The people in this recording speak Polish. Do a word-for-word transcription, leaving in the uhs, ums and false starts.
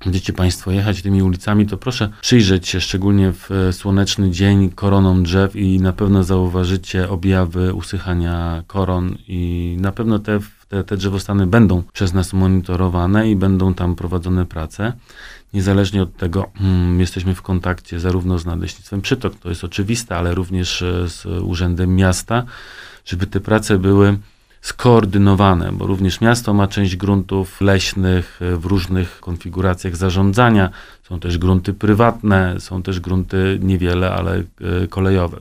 będziecie Państwo jechać tymi ulicami, to proszę przyjrzeć się, szczególnie w słoneczny dzień, koronom drzew i na pewno zauważycie objawy usychania koron i na pewno te, te, te drzewostany będą przez nas monitorowane i będą tam prowadzone prace. Niezależnie od tego hmm, jesteśmy w kontakcie zarówno z Nadleśnictwem Przytok, to jest oczywiste, ale również z Urzędem Miasta, żeby te prace były skoordynowane, bo również miasto ma część gruntów leśnych w różnych konfiguracjach zarządzania. Są też grunty prywatne, są też grunty niewiele, ale kolejowe.